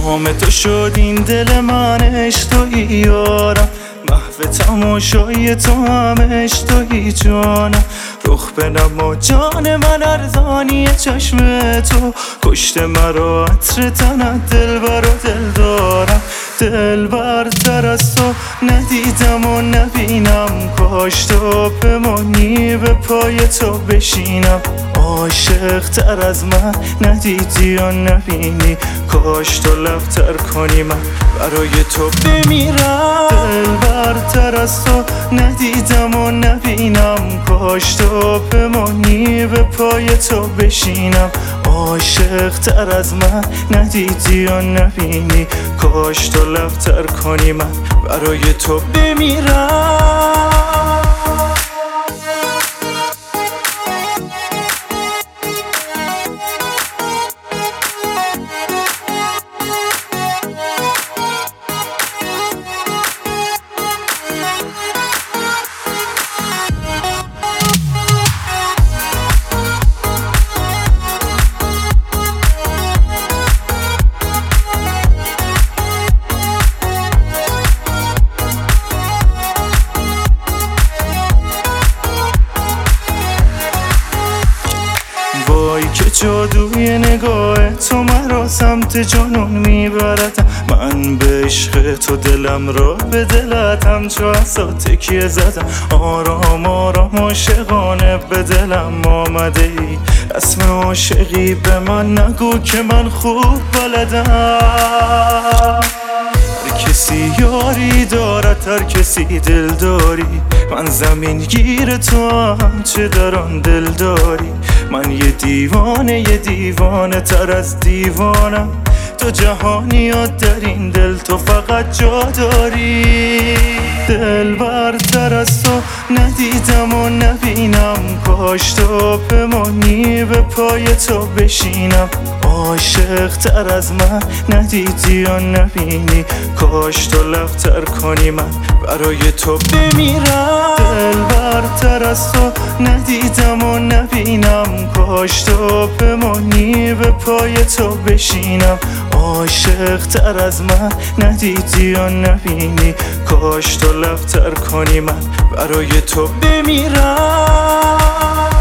وام تو شد این دل من، عشق تویی یارم، محو تماشای تو همش تویی جانم. رخ بنما جان من، ارزانی چشم تو کشته مرا، عطر تنت دلبر و دل دارم. دل برتر از تو ندیدم و نبینم، کاش تو بمانی به پای تو بشینم. عاشق تر از من ندیدی و نبینی، کاش تو لبتر کنی من برای تو بمیرم. دل برتر از تو ندیدم و نبینم، کاش تو بمانی به پای تو بشینم. عاشق تر از من ندیدی و نبینی، کاش تو لبتر کنی من برای تو بمیرم. وای که جادوی نگاه تو مرا سمت جنون میبرد، من به عشق تو دلم را به دلت همچو عصا تکیه زدم. آرام آرام عاشقانه به دلم آمده ای، رسم عاشقی به من نگو که من خوب بلدم. هر کسی یاری دارد، هر کسی دل داری، من زمین گیر تو هم چه در آن دل داری. من یه دیوانه تر از دیوانم، تو جهانیات در این دل تو فقط جا داری. دل برتر از تو ندیدم و نبینم، کاش تو بمانی به پای تو بشینم. عاشق تر از من ندیدی و نبینی، کاش تو لبتر کنی من برای تو بمیرم. دل برتر از تو ندیدم و نبینم، کاش تو بمانی به پای تو بشینم. عاشق تر از من ندیدی و نبینی، کاش تو لبتر کنی من برای تو بمیرم.